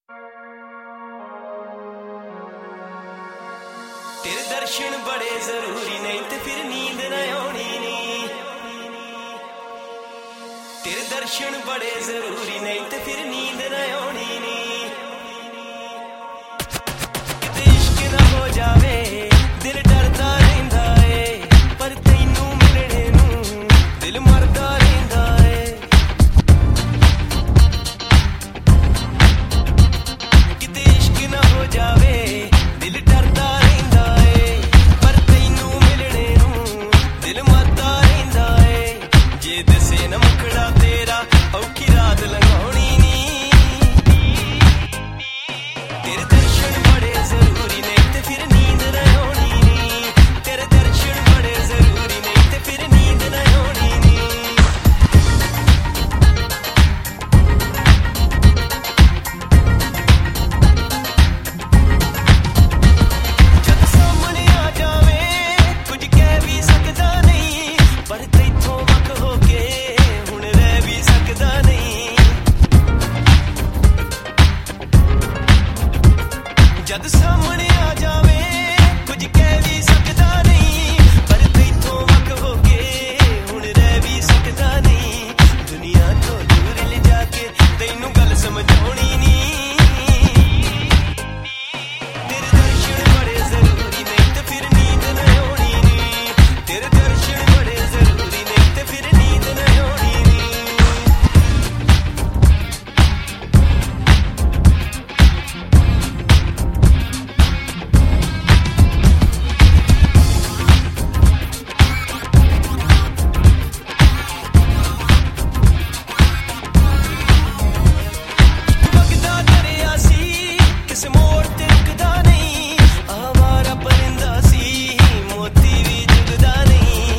तेरे दर्शन बड़े जरूरी नहीं ते फिर नींद न आनी नी। तेरे दर्शन बड़े जरूरी नहीं ते फिर नींद न आनी नी। किते इश्क ना हो जावे दिल डरदा रहिंदा ए, पर तैनू मिलणे नू दिल मरदा रहिंदा ए। किते इश्क ना हो जावे दिल डरदा रहिंदा ए, पर तैनू मिलणे नू दिल मरदा रहिंदा ए। जे दसे न मुखड़ा तेरा औखी रात लंघाउणी नी। तेरे दर्शन बड़े जरूरी नहीं ते फिर नींद न आउणी नी। तेरे दर्शन बड़े जरूरी नहीं ते फिर नींद न आउणी नी। जद सामने आ जावे कुछ कह भी सकदा नहीं, पर तैथों वख हो के हुण रह भी सकदा नहीं। जद सामने आ जावे कुछ कह भी सकदा नहीं, पर तैथों वख हो के हुण रह भी सकदा नहीं। दुनिया तो दूर ले जाके तैनू गल समझाउणी नी। तेरे दर्शन बड़े जरूरी नहीं ते फिर नींद न आउणी नी। तेरे दर्शन बड़े जरूरी नहीं ते फिर नींद न आउणी नी। ਵਗਦਾ ਦਰਿਆ ਸੀ ਕਿਸੇ ਮੋੜ ਤੇ ਰੁਕਦਾ ਨਹੀਂ, ਆਵਾਰਾ ਪਰਿੰਦਾ ਸੀ ਮੋਤੀ ਵੀ ਜੁਗਦਾ ਨਹੀਂ।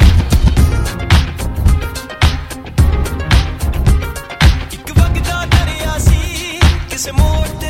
ਇੱਕ ਵਗਦਾ ਦਰਿਆ ਸੀ ਕਿਸੇ ਮੋੜ